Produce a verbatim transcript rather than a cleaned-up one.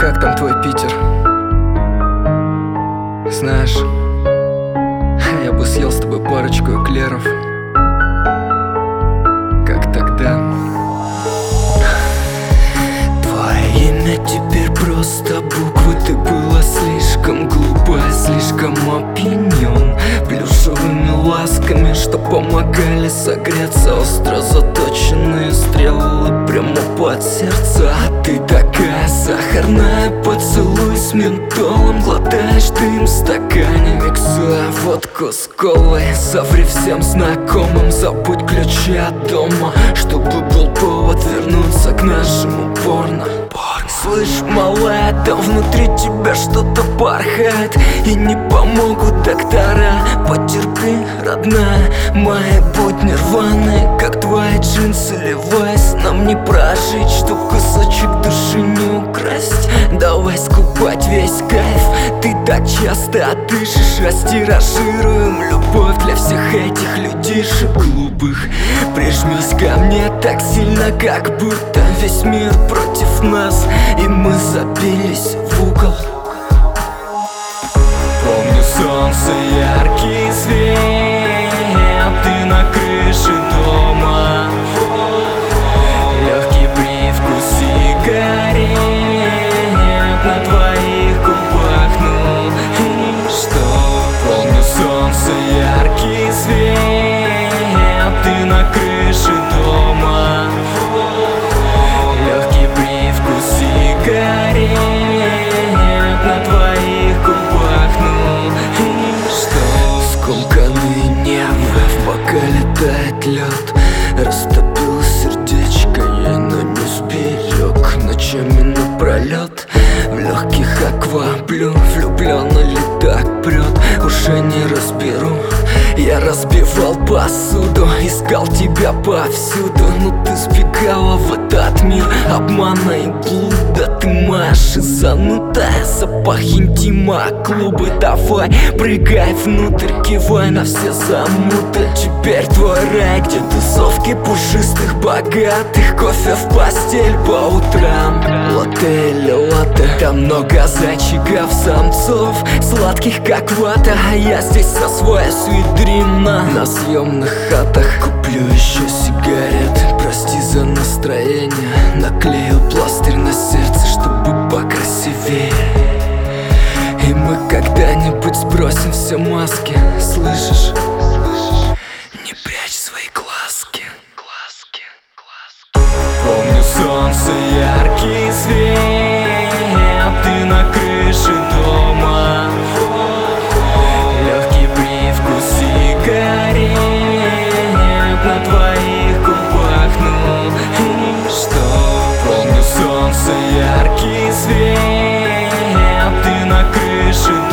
Как там твой Питер? Знаешь, я бы съел с тобой парочку эклеров, как тогда. Твое имя теперь просто буквы. Ты была слишком глупая, слишком опьянен плюшевыми ласками, что помогали согреться. Остро заточенные стрелы прямо под сердце. А ты такая сахарная, поцелуй с ментолом. Глотаешь дым в стакане, миксуя водку с колой. Соври всем знакомым, забудь ключи от дома, чтобы был повод вернуться к нашему порно. Слышь, малая, там внутри тебя что-то порхает, и не помогут доктора. Потерпи, родная, мои будни рваные, как твои джинсы Levi's. Нам не прожить, чтоб кусочек души не украсть. Давай скупать весь кайф, ты так часто дышишь. Растиражируем любовь для всех этих людишек глупых. Прижмись ко мне так сильно, как будто весь мир против нас, и мы забились в угол. Помню солнце, яркий свет, ты на крыше дома, легкий привкус сигарет на твоих губах. Ну и что? Помню солнце, яркий свет, ты на крыше дома, легкий привкус сигарет на твоих губах. Ну и что? Скомканные нервы, в бокале тает лед. Растопил сердечко я, но не сберег. Ночами напролет в легких акваблю. Влюбленно ли так прет, уже не разберу. Я разбивал посуду, искал тебя повсюду, но ты сбегала в этот мир обмана и блуда. Ты моя шизанутая, запах интима, клубы. Давай, прыгай внутрь, кивай на все замуты. Теперь твой рай, где тусовки пушистых богатых. Кофе в постель по утрам, латте или латте. Там много зайчиков, самцов, сладких как вата. А я здесь со своей sweet dream на, на съемных хатах. Куплю еще сигарет, прости за настроение. Наклеил пластырь на сердце, чтобы покрасивее. И мы когда-нибудь сбросим все маски, слышишь? Не прячь свои глазки. Глазки, глазки. Помню солнце, яркий свет, ты на крыше дома, легкий привкус сигарет на твоих губах. Ну и что? Помню солнце, яркий свет, ты на крыше